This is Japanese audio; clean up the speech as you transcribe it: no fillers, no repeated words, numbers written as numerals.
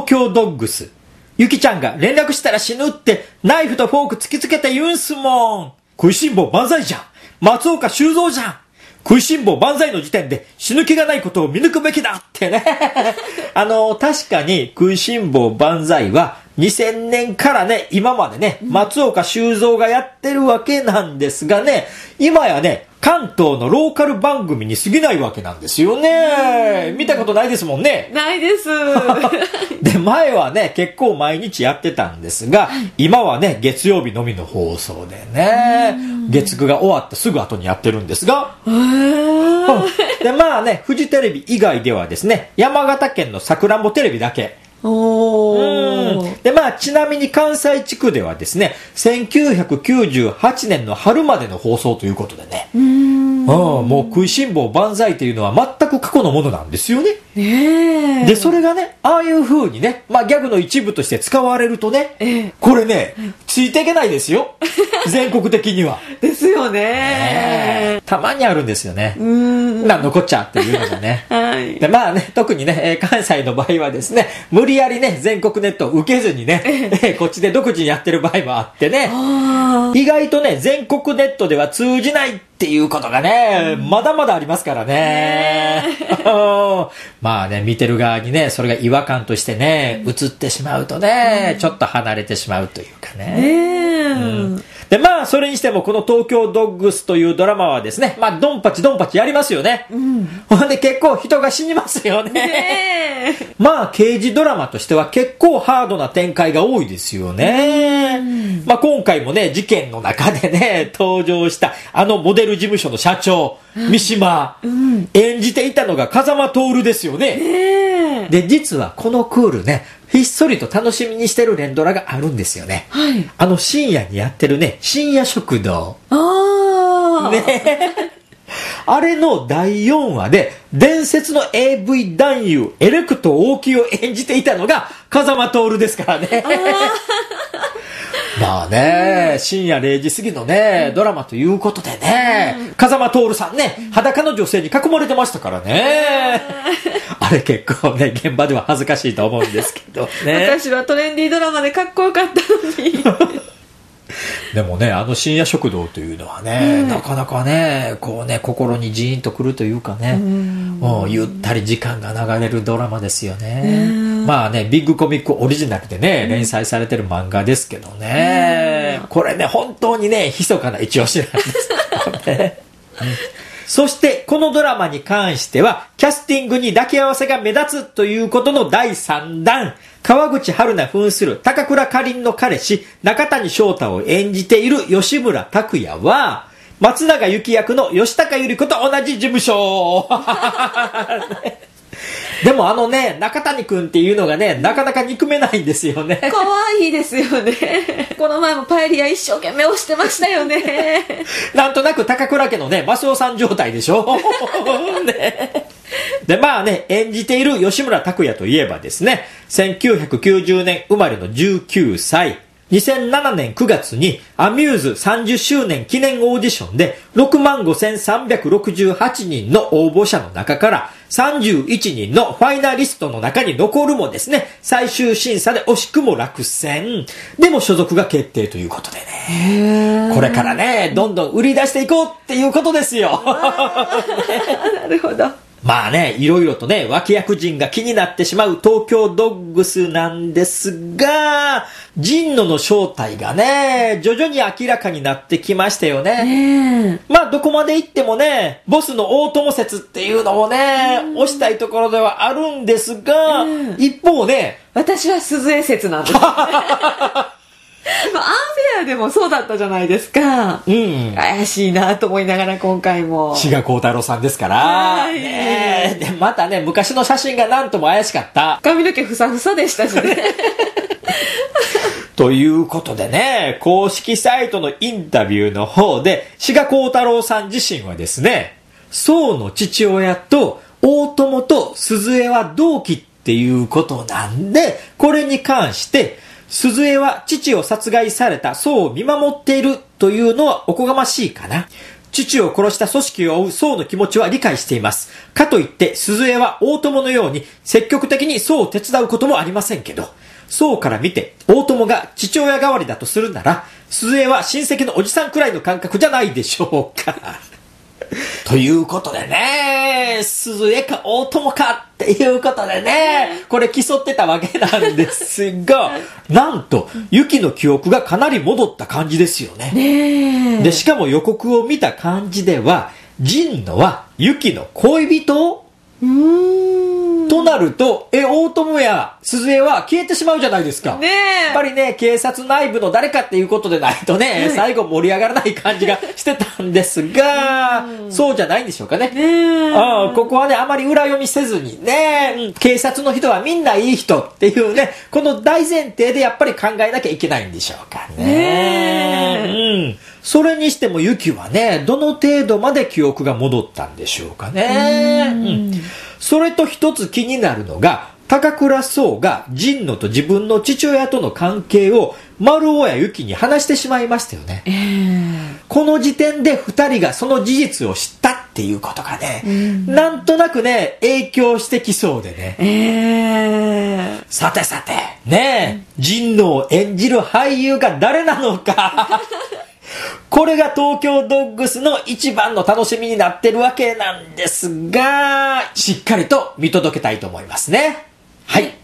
東京ドッグス。ゆきちゃんが連絡したら死ぬってナイフとフォーク突きつけて言うんすもん。食いしん坊万歳じゃん。松岡修造じゃん。食いしん坊万歳の時点で死ぬ気がないことを見抜くべきだってね。確かに食いしん坊万歳は2000年からね、今までね、松岡修造がやってるわけなんですがね、今やね、関東のローカル番組に過ぎないわけなんですよね。見たことないですもんね。 ないです。 で、前はね、結構毎日やってたんですが、今はね、月曜日のみの放送でね、月9が終わったすぐ後にやってるんですが、で、まあね、フジテレビ以外ではですね、山形県のさくらんぼテレビだけ。で、まあ、ちなみに関西地区ではですね、1998年の春までの放送ということでね、もう食いしん坊万歳っていうのは全く過去のものなんですよね。で、それがね、ああいう風にね、まあギャグの一部として使われるとね、これね、ついていけないですよ。全国的には。 ですよね。 たまにあるんですよね。なんのこっちゃっていうのがね。で、まあね、特にね、関西の場合はですね、無理やりね、全国ネットを受けずにね、こっちで独自にやってる場合もあってね、意外とね、全国ネットでは通じないっていうことがね、まだまだありますからね。まあね、見てる側にね、それが違和感としてね、映ってしまうとね、ちょっと離れてしまうというかね。で、まあ、それにしても、この東京ドッグスというドラマはですね、まあ、ドンパチドンパチやりますよね。ほんで、結構人が死にますよね。まあ、刑事ドラマとしては結構ハードな展開が多いですよね。まあ、今回もね、事件の中でね、登場した、モデル事務所の社長、三島、演じていたのが風間徹ですよね。で、実はこのクールね、ひっそりと楽しみにしてる連ドラがあるんですよね。深夜にやってるね、深夜食堂。ね。あれの第4話で、伝説の AV 男優、エレクト大木を演じていたのが、風間徹ですからね。まあね、深夜0時過ぎのね、ドラマということでね、風間徹さんね、裸の女性に囲まれてましたからね。あれ結構ね、現場では恥ずかしいと思うんですけどね。 私はトレンディードラマでかっこよかったのに。 でもね、深夜食堂というのはね、なかなかね、こうね、心にジーンとくるというかね、ゆったり時間が流れるドラマですよね。まあね、ビッグコミックオリジナルでね、連載されてる漫画ですけどね、これね、本当にね、密かな一押しなんですけどね。そして、このドラマに関しては、キャスティングに抱き合わせが目立つということの第3弾。川口春奈扮する高倉かりんの彼氏、中谷翔太を演じている吉村拓也は、松永由紀役の吉高由里子と同じ事務所。でも中谷くんっていうのがね、なかなか憎めないんですよね。 可愛いですよね。この前もパエリア一生懸命押してましたよね。 なんとなく高倉家のね、マスオさん状態でしょ。ね。で、まあね、演じている吉村拓也といえばですね、1990年生まれの19歳。2007年9月にアミューズ30周年記念オーディションで65,368人の応募者の中から31人のファイナリストの中に残るもですね、最終審査で惜しくも落選。でも所属が決定ということでね。これからね、どんどん売り出していこうっていうことですよ。 なるほど。 まあね、いろいろとね、脇役陣が気になってしまう東京ドッグスなんですが、神野の正体がね、徐々に明らかになってきましたよね。まあどこまで行ってもね、ボスの大友説っていうのをね、推したいところではあるんですが、一方ね、 私は鈴江説なんです。アンフェアでもそうだったじゃないですか。怪しいなと思いながら今回も。 志賀幸太郎さんですから。ね、で、またね、昔の写真がなんとも怪しかった。 髪の毛ふさふさでしたしね。 ということでね、公式サイトのインタビューの方で、志賀幸太郎さん自身はですね、宋の父親と大友と鈴江は同期っていうことなんで、これに関して、鈴江は父を殺害された宋を見守っているというのはおこがましいかな。 父を殺した組織を追う宋の気持ちは理解しています。かといって鈴江は大友のように積極的に宋を手伝うこともありませんけど、宋から見て大友が父親代わりだとするなら、鈴江は親戚のおじさんくらいの感覚じゃないでしょうか。ということでね、鈴江か大友かっていうことでね、これ競ってたわけなんですが、なんと、ユキの記憶がかなり戻った感じですよね。で、しかも予告を見た感じでは、神野はユキの恋人となると、大友や鈴江は消えてしまうじゃないですか。やっぱりね、警察内部の誰かっていうことでないとね、最後盛り上がらない感じがしてたんですが、そうじゃないんでしょうかね。ここはね、あまり裏読みせずにね、警察の人はみんないい人っていうね、この大前提でやっぱり考えなきゃいけないんでしょうかね。それにしてもユキはね、どの程度まで記憶が戻ったんでしょうかね。それと一つ気になるのが、高倉壮が神野と自分の父親との関係を丸尾やユキに話してしまいましたよね。この時点で二人がその事実を知ったっていうことがね、なんとなくね、影響してきそうでね。さてさて、ね、神野を演じる俳優が誰なのか。これが東京ドッグスの一番の楽しみになってるわけなんですが、しっかりと見届けたいと思いますね。はい。